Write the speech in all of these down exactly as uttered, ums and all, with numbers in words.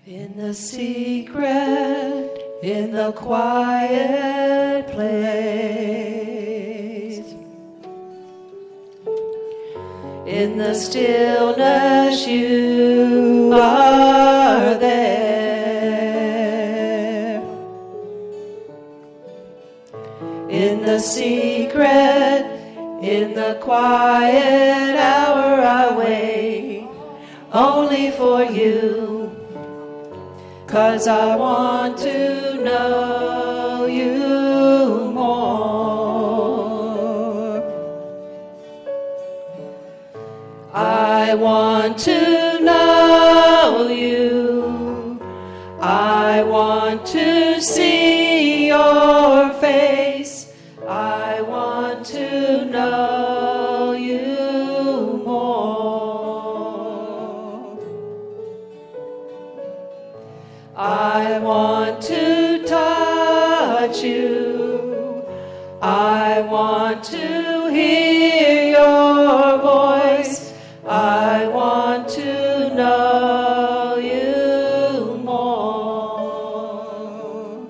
In the secret, in the quiet place, in the stillness you are there. In the secret, in the quiet hour I wait only for you. 'Cause I want to know you more. I want to know you. I want to see your face. I want to know you more. I want to touch you. I want to hear your voice. I want to know you more.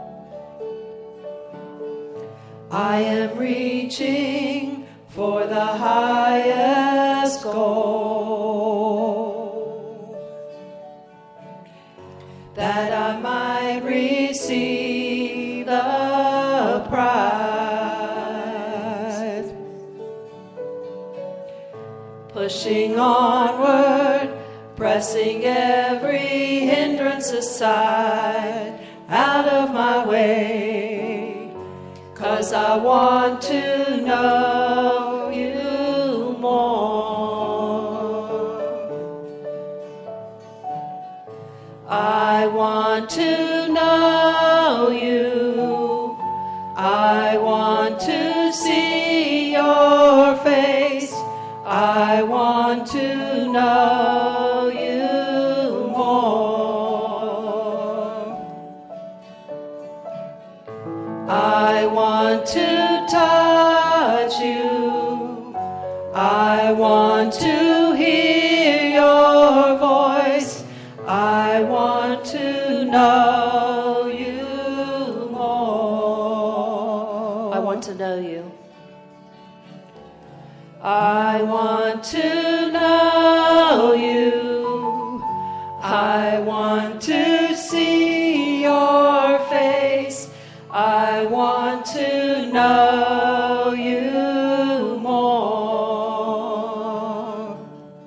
I am reaching for the highest goal, that I might receive the prize. Pushing onward, pressing every hindrance aside, out of my way, 'cause I want to know you more. I want to know you. I want to see your face. I want to know you more. I want to touch you. I want to hear your voice. I want to know you more. I want to know you. I want to know you. I want to see your face. I want to know you more.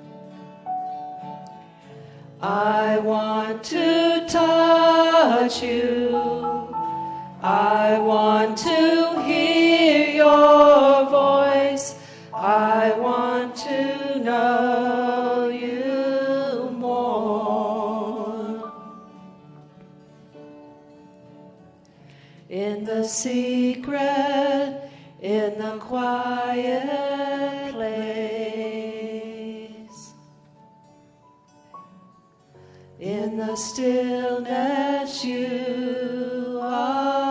I want to touch you. I want to hear your voice. I want to know you more. In the secret, in the quiet place, in the stillness you are